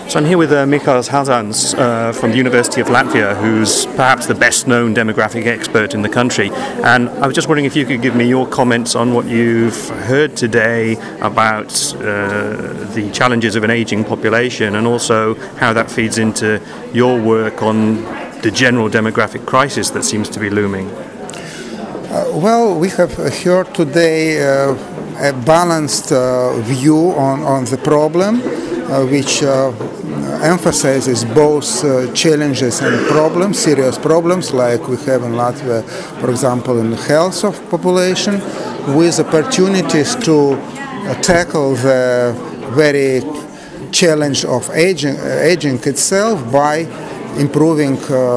So I'm here with Michails Hazans from the University of Latvia, who's perhaps the best-known demographic expert in the country. And I was just wondering if you could give me your comments on what you've heard today about the challenges of an ageing population, and also how that feeds into your work on the general demographic crisis that seems to be looming. Well, we have heard today a balanced view on the problem, which emphasizes both challenges and problems, serious problems like we have in Latvia, for example, in the health of population, with opportunities to tackle the very challenge of aging itself by improving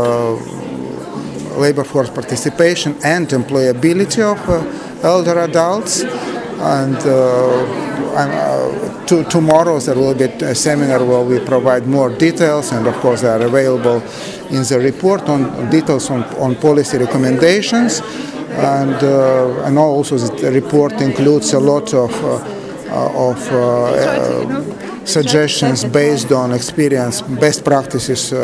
labor force participation and employability of elder adults. And tomorrow there will be a seminar where we provide more details, and of course they are available in the report on details on policy recommendations. And also the report includes a lot of suggestions based on experience, best practices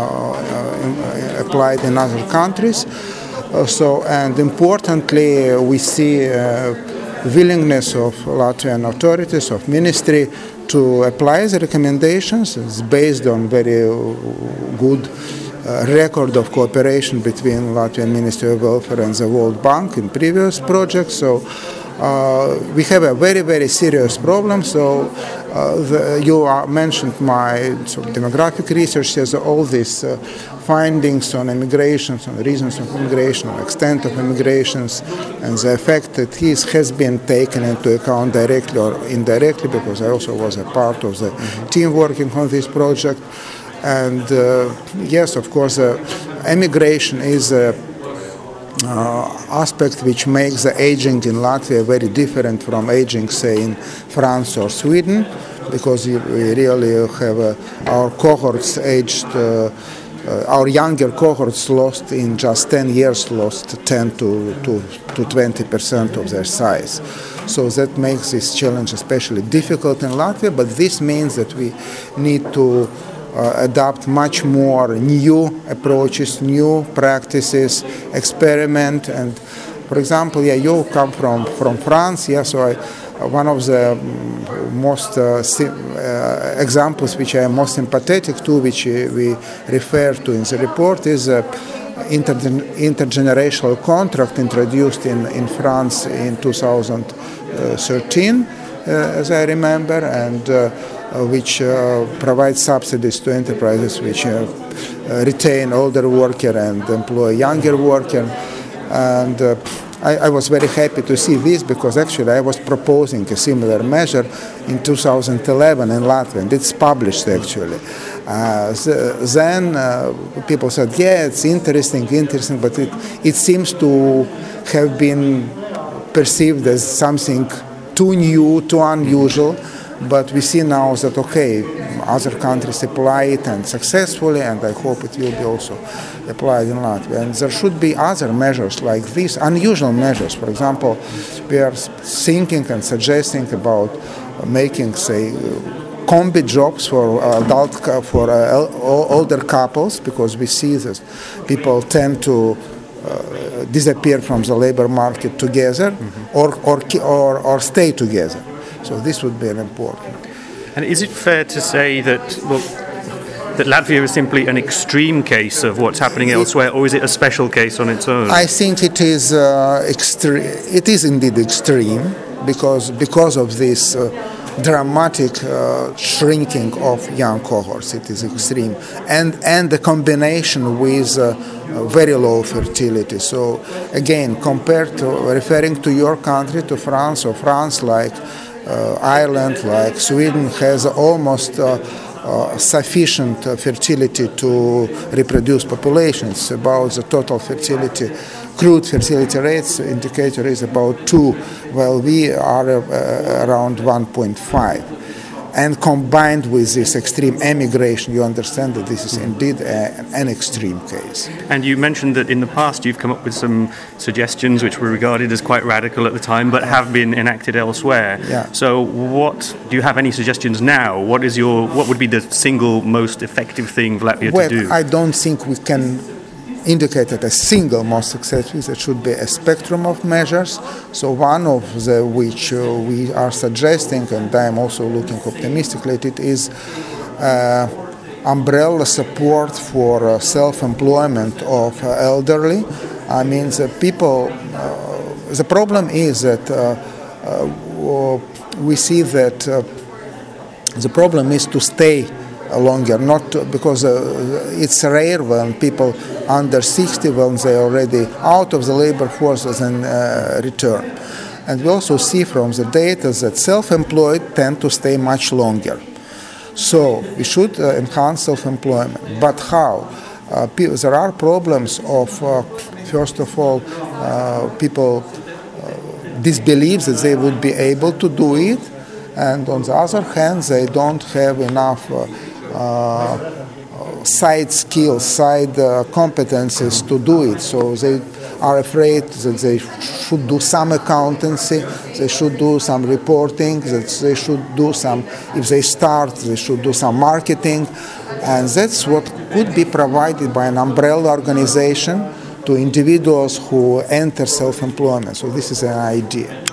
applied in other countries. And importantly, we see willingness of Latvian authorities, of ministry, to apply the recommendations. It's based on very good record of cooperation between Latvian Ministry of Welfare and the World Bank in previous projects. So we have a very, very serious problem. So you mentioned my demographic research. There's all these findings on immigrations, on the reasons of immigration, on the extent of immigrations, and the effect that has been taken into account directly or indirectly, because I also was a part of the team working on this project. And yes, of course, immigration is an aspect which makes the aging in Latvia very different from aging, say, in France or Sweden, because we really have our cohorts aged. Our younger cohorts lost in just 10 years, lost 10 to 20% of their size. So that makes this challenge especially difficult in Latvia, but this means that we need to adopt much more new approaches, new practices, experiment. And for example, you come from France, so one of the most examples which I am most sympathetic to, which we refer to in the report, is intergenerational contract introduced in France in 2013, as I remember, and which provides subsidies to enterprises which retain older worker and employ younger worker. And I was very happy to see this, because actually I was proposing a similar measure in 2011 in Latvia, and it's published actually. Then people said, yeah, it's interesting, but it seems to have been perceived as something too new, too unusual. But we see now that, okay, other countries apply it and successfully, and I hope it will be also applied in Latvia. And there should be other measures like this, unusual measures. For example, we are thinking and suggesting about making, say, combi jobs for older couples, because we see that people tend to disappear from the labor market together, or stay together. So this would be an important. And is it fair to say that Latvia is simply an extreme case of what's happening elsewhere, or is it a special case on its own? I think it is extreme. It is indeed extreme because of this dramatic shrinking of young cohorts. It is extreme, and the combination with very low fertility. So again, compared to referring to your country, to France, or France like Ireland, like Sweden, has almost sufficient fertility to reproduce populations. About the total fertility, crude fertility rates indicator is about 2, while we are around 1.5. And combined with this extreme emigration, you understand that this is indeed an extreme case. And you mentioned that in the past you've come up with some suggestions which were regarded as quite radical at the time, but have been enacted elsewhere. Yeah. So do you have any suggestions now? What would be the single most effective thing for Latvia to do? I don't think we can indicate that a single most successful. There should be a spectrum of measures. So one of the which we are suggesting, and I am also looking optimistically at it, is umbrella support for self-employment of elderly. I mean, the people. The problem is that we see that the problem is to stay longer, because it's rare when people under 60, when they're already out of the labor forces and return. And we also see from the data that self-employed tend to stay much longer. So we should enhance self-employment. But how? There are problems of, first of all, people disbelieve that they would be able to do it, and on the other hand, they don't have enough side skills, side competencies to do it. So they are afraid that they should do some accountancy, they should do some reporting, that they should do some, if they start, they should do some marketing. And that's what could be provided by an umbrella organization to individuals who enter self-employment. So this is an idea.